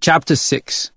Chapter 6.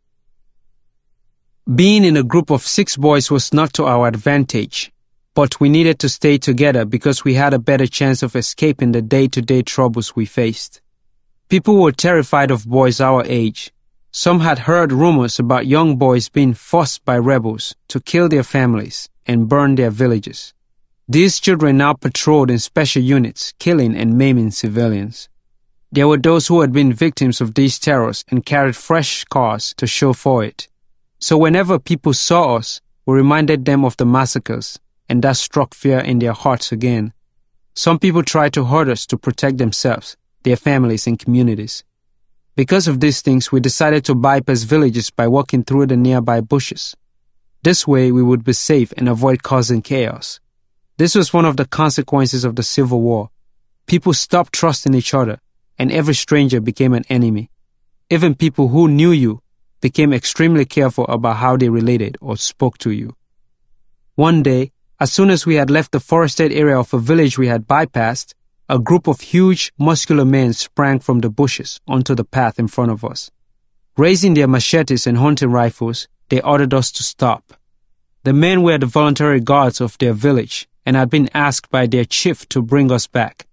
Being in a group of 6 boys was not to our advantage, but we needed to stay together because we had a better chance of escaping the day-to-day troubles we faced. People were terrified of boys our age. Some had heard rumors about young boys being forced by rebels to kill their families and burn their villages. These children now patrolled in special units, killing and maiming civilians. There were those who had been victims of these terrors and carried fresh scars to show for it. So whenever people saw us, we reminded them of the massacres, and that struck fear in their hearts again. Some people tried to hurt us to protect themselves, their families, and communities. Because of these things, we decided to bypass villages by walking through the nearby bushes. This way, we would be safe and avoid causing chaos. This was one of the consequences of the Civil War. People stopped trusting each other, and every stranger became an enemy. Even people who knew you became extremely careful about how they related or spoke to you. One day, as soon as we had left the forested area of a village we had bypassed, a group of huge, muscular men sprang from the bushes onto the path in front of us. Raising their machetes and hunting rifles, they ordered us to stop. The men were the voluntary guards of their village and had been asked by their chief to bring us back.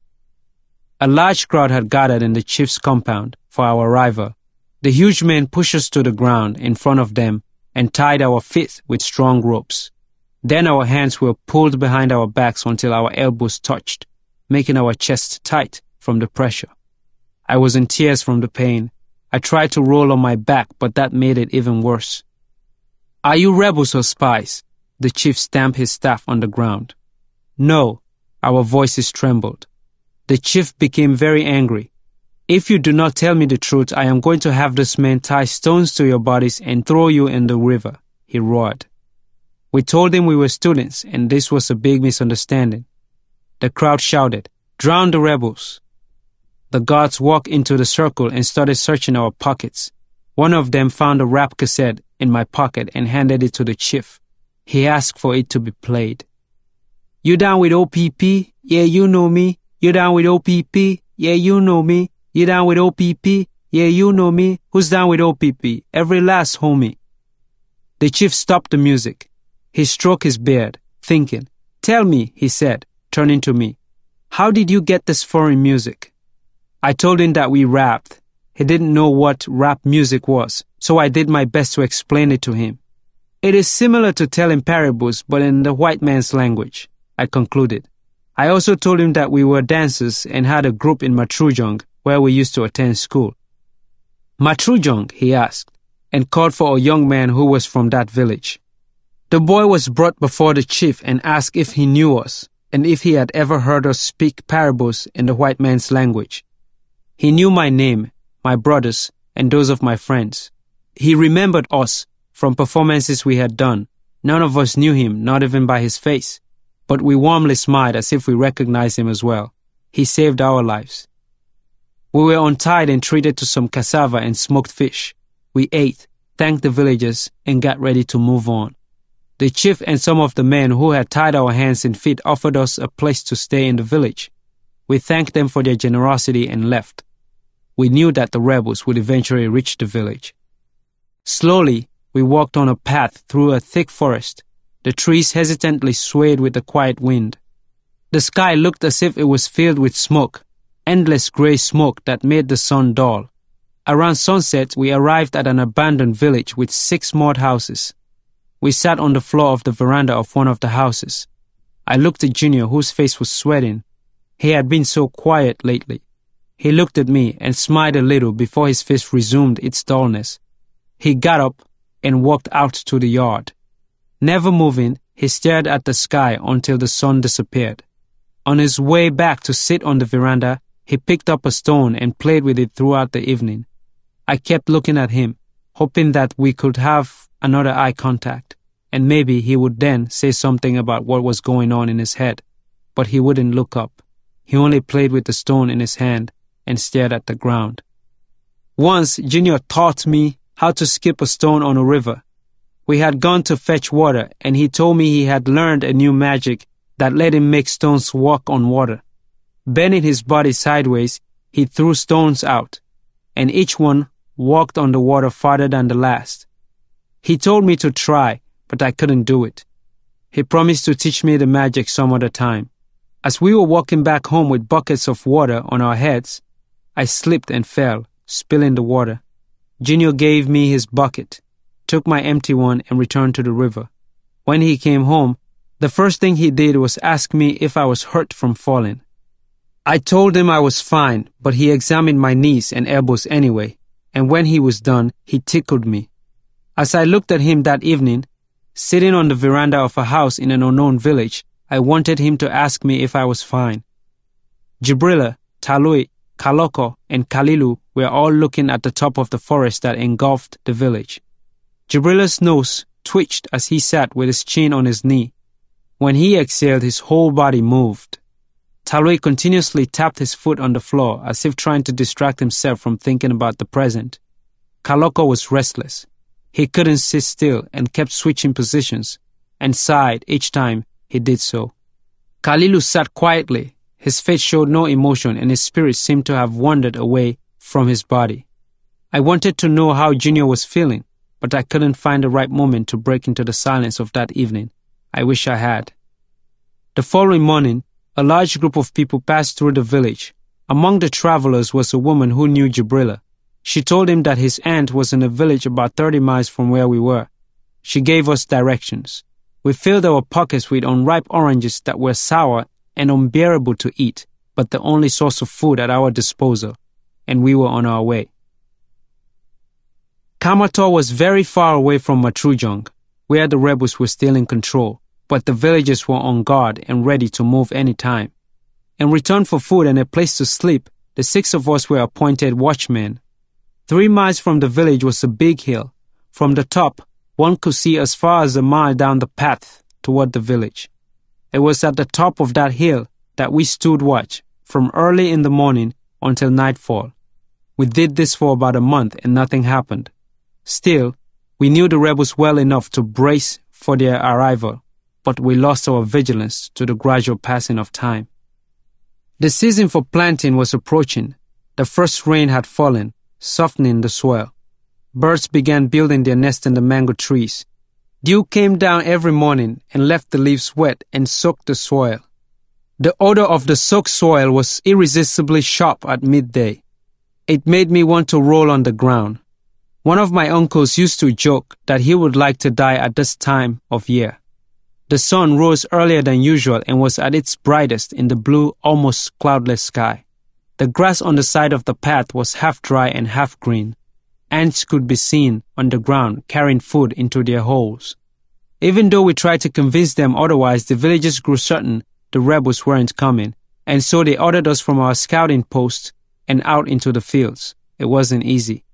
A large crowd had gathered in the chief's compound for our arrival. The huge men pushed us to the ground in front of them and tied our feet with strong ropes. Then our hands were pulled behind our backs until our elbows touched, making our chests tight from the pressure. I was in tears from the pain. I tried to roll on my back, but that made it even worse. "Are you rebels or spies?" The chief stamped his staff on the ground. "No," our voices trembled. The chief became very angry. "If you do not tell me the truth, I am going to have this man tie stones to your bodies and throw you in the river," he roared. We told him we were students, and this was a big misunderstanding. The crowd shouted, "Drown the rebels!" The guards walked into the circle and started searching our pockets. One of them found a rap cassette in my pocket and handed it to the chief. He asked for it to be played. "You down with OPP? Yeah, you know me. You down with OPP? Yeah, you know me. You down with OPP? Yeah, you know me. Who's down with OPP? Every last homie." The chief stopped the music. He stroked his beard, thinking. "Tell me," he said, turning to me, "how did you get this foreign music?" I told him that we rapped. He didn't know what rap music was, so I did my best to explain it to him. "It is similar to telling parables, but in the white man's language," I concluded. I also told him that we were dancers and had a group in Matrujong, where we used to attend school. "Matrujong?" he asked, and called for a young man who was from that village. The boy was brought before the chief and asked if he knew us, and if he had ever heard us speak parables in the white man's language. He knew my name, my brothers, and those of my friends. He remembered us from performances we had done. None of us knew him, not even by his face. But we warmly smiled as if we recognized him as well. He saved our lives. We were untied and treated to some cassava and smoked fish. We ate, thanked the villagers, and got ready to move on. The chief and some of the men who had tied our hands and feet offered us a place to stay in the village. We thanked them for their generosity and left. We knew that the rebels would eventually reach the village. Slowly, we walked on a path through a thick forest. The trees hesitantly swayed with the quiet wind. The sky looked as if it was filled with smoke, endless gray smoke that made the sun dull. Around sunset, we arrived at an abandoned village with 6 mud houses. We sat on the floor of the veranda of one of the houses. I looked at Junior, whose face was sweating. He had been so quiet lately. He looked at me and smiled a little before his face resumed its dullness. He got up and walked out to the yard. Never moving, he stared at the sky until the sun disappeared. On his way back to sit on the veranda, he picked up a stone and played with it throughout the evening. I kept looking at him, hoping that we could have another eye contact, and maybe he would then say something about what was going on in his head. But he wouldn't look up. He only played with the stone in his hand and stared at the ground. Once, Junior taught me how to skip a stone on a river. We had gone to fetch water, and he told me he had learned a new magic that let him make stones walk on water. Bending his body sideways, he threw stones out, and each one walked on the water farther than the last. He told me to try, but I couldn't do it. He promised to teach me the magic some other time. As we were walking back home with buckets of water on our heads, I slipped and fell, spilling the water. Junior gave me his bucket, took my empty one, and returned to the river. When he came home, the first thing he did was ask me if I was hurt from falling. I told him I was fine, but he examined my knees and elbows anyway, and when he was done, he tickled me. As I looked at him that evening, sitting on the veranda of a house in an unknown village, I wanted him to ask me if I was fine. Jibrila, Talui, Kaloko, and Kalilu were all looking at the top of the forest that engulfed the village. Jibrila's nose twitched as he sat with his chin on his knee. When he exhaled, his whole body moved. Talui continuously tapped his foot on the floor as if trying to distract himself from thinking about the present. Kaloko was restless. He couldn't sit still and kept switching positions and sighed each time he did so. Kalilu sat quietly. His face showed no emotion and his spirit seemed to have wandered away from his body. I wanted to know how Junior was feeling, but I couldn't find the right moment to break into the silence of that evening. I wish I had. The following morning, a large group of people passed through the village. Among the travelers was a woman who knew Jibrila. She told him that his aunt was in a village about 30 miles from where we were. She gave us directions. We filled our pockets with unripe oranges that were sour and unbearable to eat, but the only source of food at our disposal, and we were on our way. Kamator was very far away from Matrujong, where the rebels were still in control, but the villagers were on guard and ready to move any time. In return for food and a place to sleep, the 6 of us were appointed watchmen. 3 miles from the village was a big hill. From the top, one could see as far as a mile down the path toward the village. It was at the top of that hill that we stood watch, from early in the morning until nightfall. We did this for about a month and nothing happened. Still, we knew the rebels well enough to brace for their arrival, but we lost our vigilance to the gradual passing of time. The season for planting was approaching. The first rain had fallen, softening the soil. Birds began building their nests in the mango trees. Dew came down every morning and left the leaves wet and soaked the soil. The odor of the soaked soil was irresistibly sharp at midday. It made me want to roll on the ground. One of my uncles used to joke that he would like to die at this time of year. The sun rose earlier than usual and was at its brightest in the blue, almost cloudless sky. The grass on the side of the path was half dry and half green. Ants could be seen on the ground carrying food into their holes. Even though we tried to convince them otherwise, the villagers grew certain the rebels weren't coming, and so they ordered us from our scouting post and out into the fields. It wasn't easy.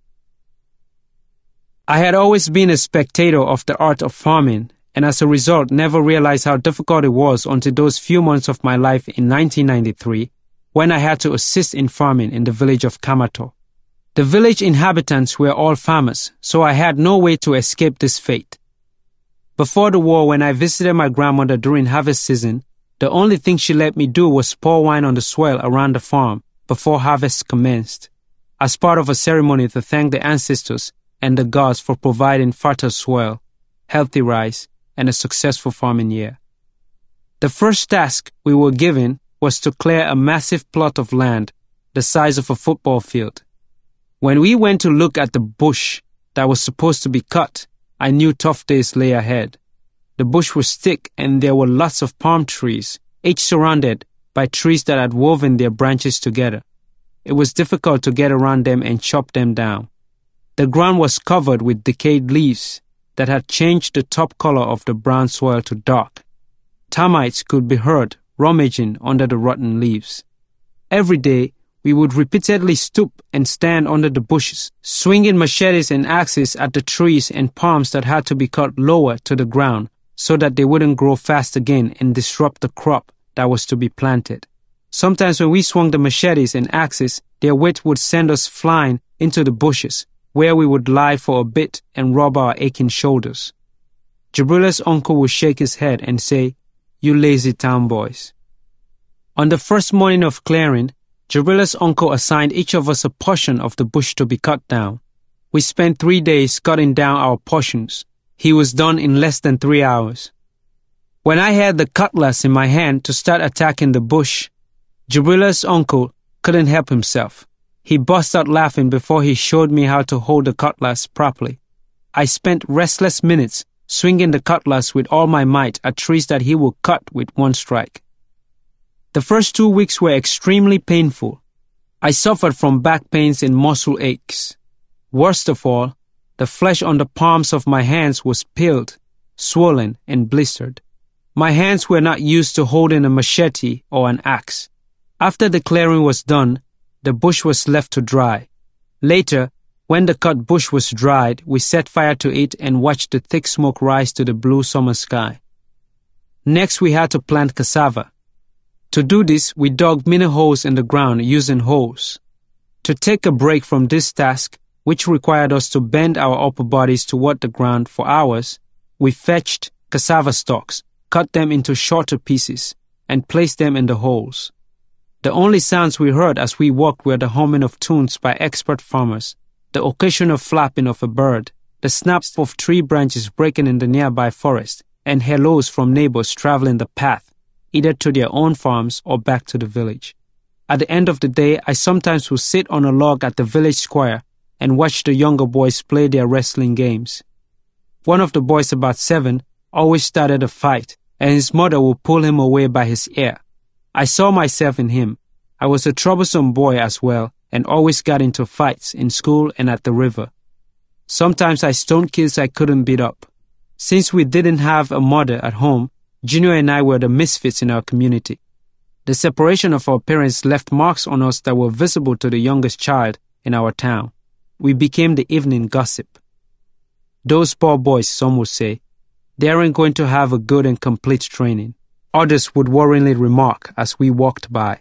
I had always been a spectator of the art of farming, and as a result never realized how difficult it was until those few months of my life in 1993 when I had to assist in farming in the village of Kamator. The village inhabitants were all farmers, so I had no way to escape this fate. Before the war, when I visited my grandmother during harvest season, the only thing she let me do was pour wine on the soil around the farm before harvest commenced, as part of a ceremony to thank the ancestors and the gods for providing fertile soil, healthy rice, and a successful farming year. The first task we were given was to clear a massive plot of land the size of a football field. When we went to look at the bush that was supposed to be cut, I knew tough days lay ahead. The bush was thick and there were lots of palm trees, each surrounded by trees that had woven their branches together. It was difficult to get around them and chop them down. The ground was covered with decayed leaves that had changed the top color of the brown soil to dark. Termites could be heard rummaging under the rotten leaves. Every day, we would repeatedly stoop and stand under the bushes, swinging machetes and axes at the trees and palms that had to be cut lower to the ground so that they wouldn't grow fast again and disrupt the crop that was to be planted. Sometimes when we swung the machetes and axes, their weight would send us flying into the bushes, where we would lie for a bit and rub our aching shoulders. Jibrila's uncle would shake his head and say, "You lazy town boys." On the first morning of clearing, Jibrila's uncle assigned each of us a portion of the bush to be cut down. We spent 3 days cutting down our portions. He was done in less than 3 hours. When I had the cutlass in my hand to start attacking the bush, Jabrila's uncle couldn't help himself. He burst out laughing before he showed me how to hold the cutlass properly. I spent restless minutes swinging the cutlass with all my might at trees that he would cut with one strike. The first 2 weeks were extremely painful. I suffered from back pains and muscle aches. Worst of all, the flesh on the palms of my hands was peeled, swollen, and blistered. My hands were not used to holding a machete or an axe. After the clearing was done, the bush was left to dry. Later, when the cut bush was dried, we set fire to it and watched the thick smoke rise to the blue summer sky. Next, we had to plant cassava. To do this, we dug many holes in the ground using hoes. To take a break from this task, which required us to bend our upper bodies toward the ground for hours, we fetched cassava stalks, cut them into shorter pieces, and placed them in the holes. The only sounds we heard as we walked were the humming of tunes by expert farmers, the occasional flapping of a bird, the snaps of tree branches breaking in the nearby forest, and hellos from neighbors traveling the path, either to their own farms or back to the village. At the end of the day, I sometimes would sit on a log at the village square and watch the younger boys play their wrestling games. One of the boys, about 7, always started a fight, and his mother would pull him away by his ear. I saw myself in him. I was a troublesome boy as well, and always got into fights in school and at the river. Sometimes I stoned kids I couldn't beat up. Since we didn't have a mother at home, Junior and I were the misfits in our community. The separation of our parents left marks on us that were visible to the youngest child in our town. We became the evening gossip. Those poor boys, some would say, they aren't going to have a good and complete training. Others would worryingly remark as we walked by.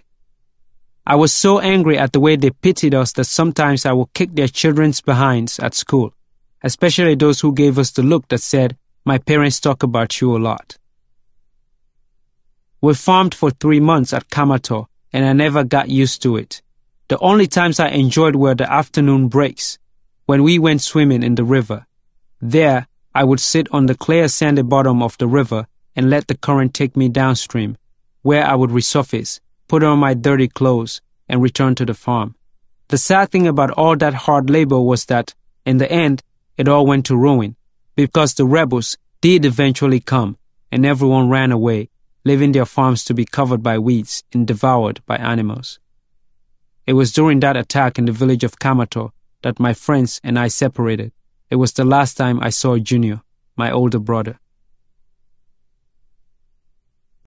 I was so angry at the way they pitied us that sometimes I would kick their children's behinds at school, especially those who gave us the look that said, "My parents talk about you a lot." We farmed for 3 months at Kamato, and I never got used to it. The only times I enjoyed were the afternoon breaks, when we went swimming in the river. There, I would sit on the clear sandy bottom of the river and let the current take me downstream, where I would resurface, put on my dirty clothes, and return to the farm. The sad thing about all that hard labor was that, in the end, it all went to ruin, because the rebels did eventually come, and everyone ran away, leaving their farms to be covered by weeds and devoured by animals. It was during that attack in the village of Kamato that my friends and I separated. It was the last time I saw Junior, my older brother.